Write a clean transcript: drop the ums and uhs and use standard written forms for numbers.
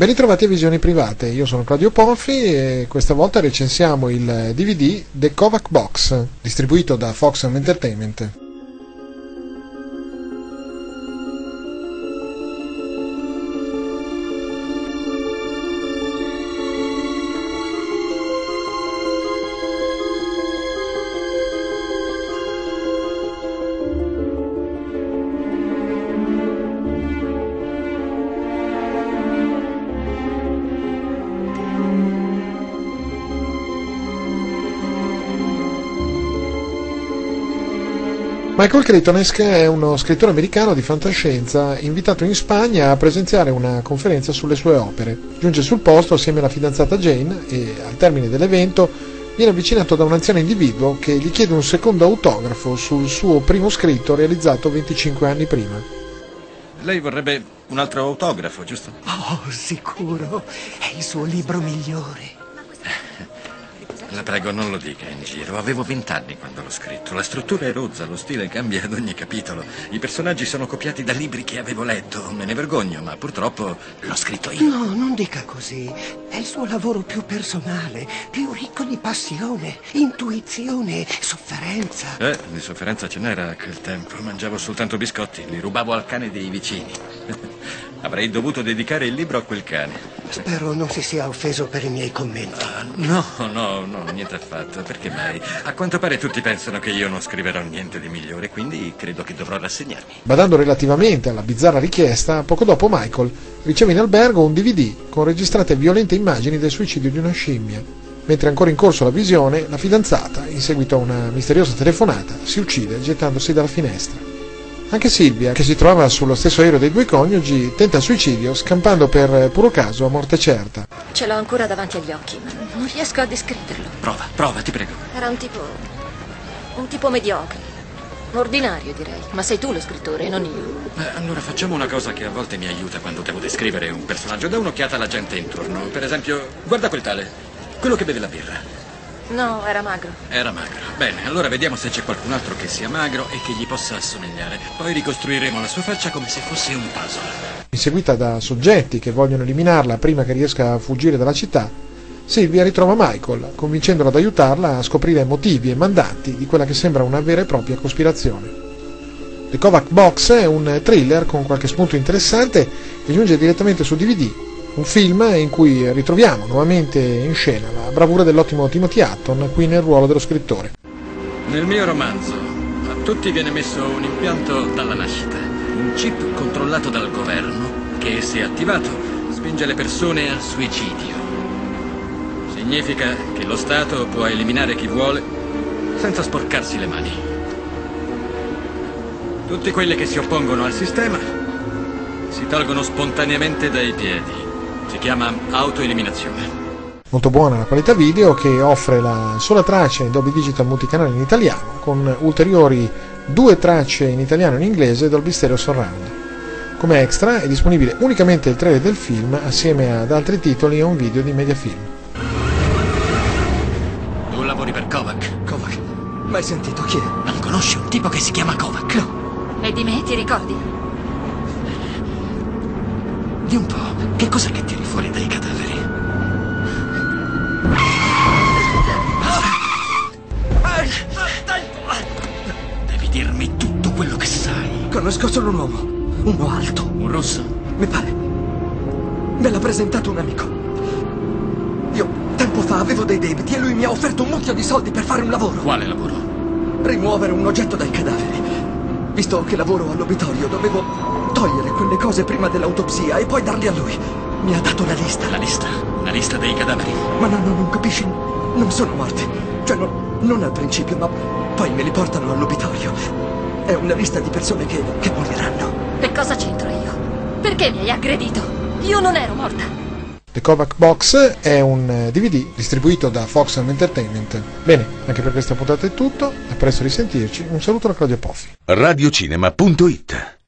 Ben ritrovati a Visioni Private, io sono Claudio Poffi e questa volta recensiamo il DVD The Kovac Box, distribuito da Fox Entertainment. Michael Crichtonesk è uno scrittore americano di fantascienza invitato in Spagna a presenziare una conferenza sulle sue opere. Giunge sul posto assieme alla fidanzata Jane e, al termine dell'evento, viene avvicinato da un anziano individuo che gli chiede un secondo autografo sul suo primo scritto realizzato 25 anni prima. Lei vorrebbe un altro autografo, giusto? Oh, sicuro. È il suo libro migliore. La prego, non lo dica in giro. Avevo 20 anni quando l'ho scritto. La struttura è rozza, lo stile cambia ad ogni capitolo. I personaggi sono copiati da libri che avevo letto. Me ne vergogno, ma purtroppo l'ho scritto io. No, non dica così. È il suo lavoro più personale, più ricco di passione, intuizione, sofferenza. Di sofferenza ce n'era a quel tempo. Mangiavo soltanto biscotti, li rubavo al cane dei vicini. Avrei dovuto dedicare il libro a quel cane. Spero non si sia offeso per i miei commenti. No, niente affatto. Perché mai? A quanto pare tutti pensano che io non scriverò niente di migliore, quindi credo che dovrò rassegnarmi. Badando relativamente alla bizzarra richiesta, poco dopo Michael riceve in albergo un DVD con registrate violente immagini del suicidio di una scimmia. Mentre è ancora in corso la visione, la fidanzata, in seguito a una misteriosa telefonata, si uccide gettandosi dalla finestra. Anche Silvia, che si trova sullo stesso aereo dei due coniugi, tenta il suicidio scampando per puro caso a morte certa. Ce l'ho ancora davanti agli occhi, ma non riesco a descriverlo. Prova, ti prego. Era un tipo mediocre, ordinario direi, ma sei tu lo scrittore, non io. Allora facciamo una cosa che a volte mi aiuta quando devo descrivere un personaggio. Da un'occhiata alla gente intorno. Per esempio, guarda quel tale, quello che beve la birra. No, era magro. Era magro. Bene, allora vediamo se c'è qualcun altro che sia magro e che gli possa assomigliare. Poi ricostruiremo la sua faccia come se fosse un puzzle. Inseguita da soggetti che vogliono eliminarla prima che riesca a fuggire dalla città, Silvia ritrova Michael, convincendolo ad aiutarla a scoprire motivi e mandanti di quella che sembra una vera e propria cospirazione. The Kovac Box è un thriller con qualche spunto interessante che giunge direttamente su DVD. Un film in cui ritroviamo nuovamente in scena la bravura dell'ottimo Timothy Hutton, qui nel ruolo dello scrittore. Nel mio romanzo a tutti viene messo un impianto dalla nascita, un chip controllato dal governo che, se attivato, spinge le persone al suicidio. Significa che lo Stato può eliminare chi vuole senza sporcarsi le mani. Tutti quelli che si oppongono al sistema si tolgono spontaneamente dai piedi. Si chiama autoeliminazione. Molto buona la qualità video, che offre la sola traccia in Dolby Digital multicanale in italiano, con ulteriori 2 tracce in italiano e in inglese Dolby Stereo Surround. Come extra è disponibile unicamente il trailer del film assieme ad altri titoli e un video di Mediafilm. Tu lavori per Kovac? Kovac? Mai sentito chi è? Non conosci un tipo che si chiama Kovac? No. E di me ti ricordi? Di un po'. Che cos'è che tiri fuori dai cadaveri? Devi dirmi tutto quello che sai. Conosco solo un uomo. Uno alto. Un rosso? Mi pare. Me l'ha presentato un amico. Io tempo fa avevo dei debiti e lui mi ha offerto un mucchio di soldi per fare un lavoro. Quale lavoro? Rimuovere un oggetto dai cadaveri. Visto che lavoro all'obitorio, dovevo togliere quelle cose prima dell'autopsia e poi darli a lui. Mi ha dato la lista. La lista? La lista dei cadaveri? Ma no, non capisci? Non sono morti. Cioè, non al principio, ma poi me li portano all'obitorio. È una lista di persone che moriranno. E cosa c'entro io? Perché mi hai aggredito? Io non ero morta. The Kovac Box è un DVD distribuito da Fox Entertainment. Bene, anche per questa puntata è tutto. A presto risentirci. Un saluto da Claudio Poffi. Radiocinema.it